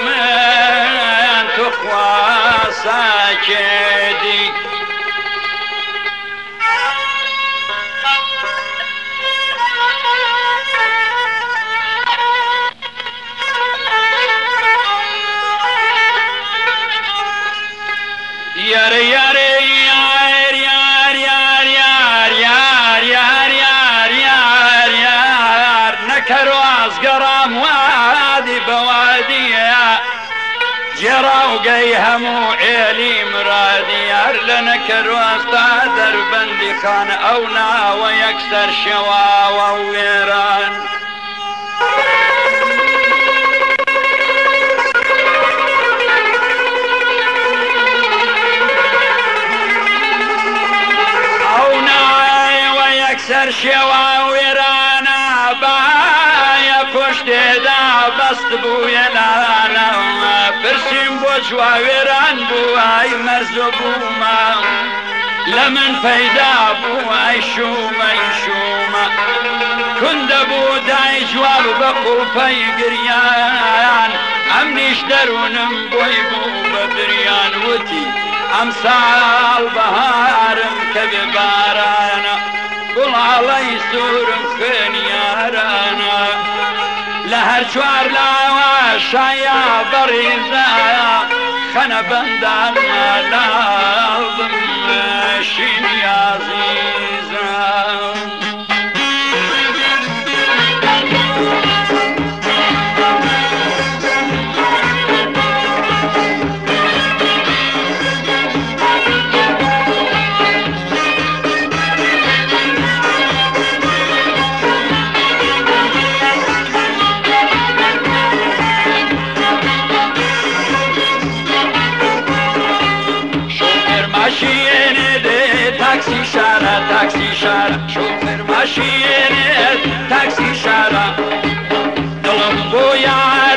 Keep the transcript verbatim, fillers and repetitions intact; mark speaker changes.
Speaker 1: من تخوا ساکێدی یار یار یار یار یار یار یار یار یار یار یار نەکەرۆ ئازگەڕام وادی بەوادیە جێڕاوگەی هەموو ئێلی مرادی یار لە نەکەرۆ ئەستا دەربەندی خان ئەو ناوە یەکسەر شێواوە وێران سەر شێوا وێرانە بایە پشتێدا بەست بوویە لانەوە پرسیم بۆ جوا وێران بوو ئای مەرزۆ بوومە لە من پەیدا بوو ئای شومەی شومە کوندە بوو دای جواب بە قوپەی گریان ئەمنیش دەروونم بۆی بوو بە بریان وتی ئەم ساڵ بەهارم کە بێ بارانە گوڵاڵەی سوورم خوێنیارانە لە هەر چوار لاوە شایە بەڕێزایە خەنە بەندانە لاڵم شینی عەزیزە تاکسی شارە تاکسی شارە شوفێر ماشینێت تاکسی شارە دڵم بۆ یار